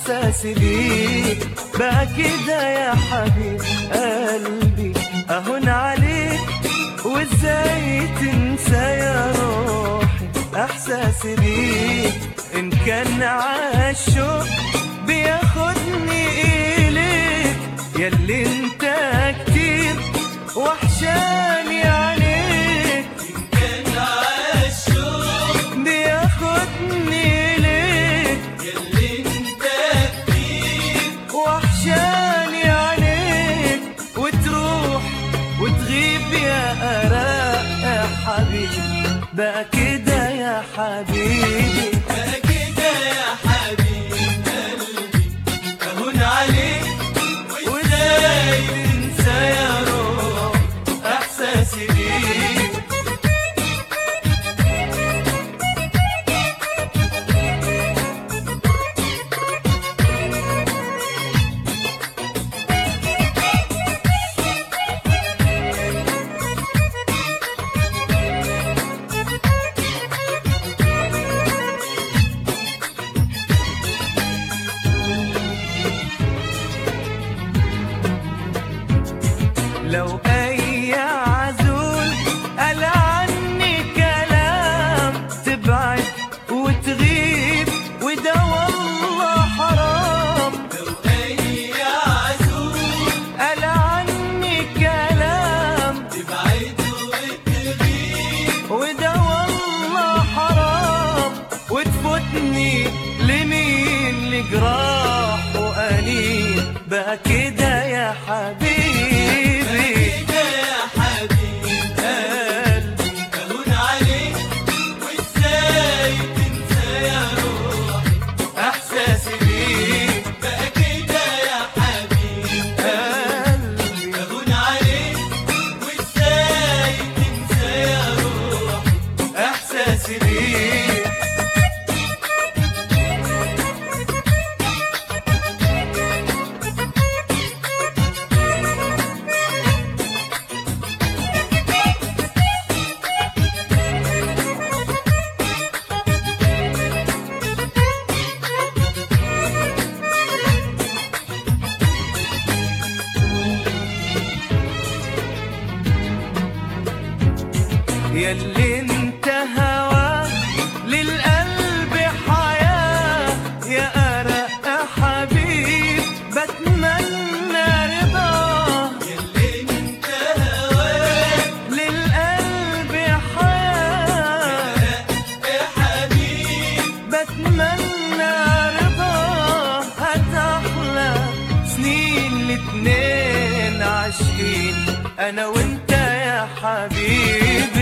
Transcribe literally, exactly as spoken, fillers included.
احساسي بيك بقى كده يا حبيب قلبي، اهون عليك وازاي تنسى يا روحي احساسي بيك. ان كان عالشوق بياخدني اليك ياللي انت كتير وحشاني عليك. إن كان عالشوق بياخدني اليك ياللي انت كتير وحشاني عليك، وتروح وتغيب يا أراء يا حبيبي بقى كده يا حبيبي. بقى كده يا حبيب قلبي اهون عليك وازاي تنسى يا روح احساسي بيك. لو اي عزول قال عني كلام تبعد وتغيب وده والله حرام. لو اي عزول قال عني كلام تبعد وتغيب وده والله حرام، وتفوتني لمين لجراح وأنين بقى كده يا حبيبي. ياللي انت هوا للقلب حياة يا أرق حبيب بتمنى رضاه. ياللي انت هوا للقلب حياة يا حبيب بتمنى رضاه. هتحلى سنين الاتنين عاشقين أنا وانت يا حبيبي.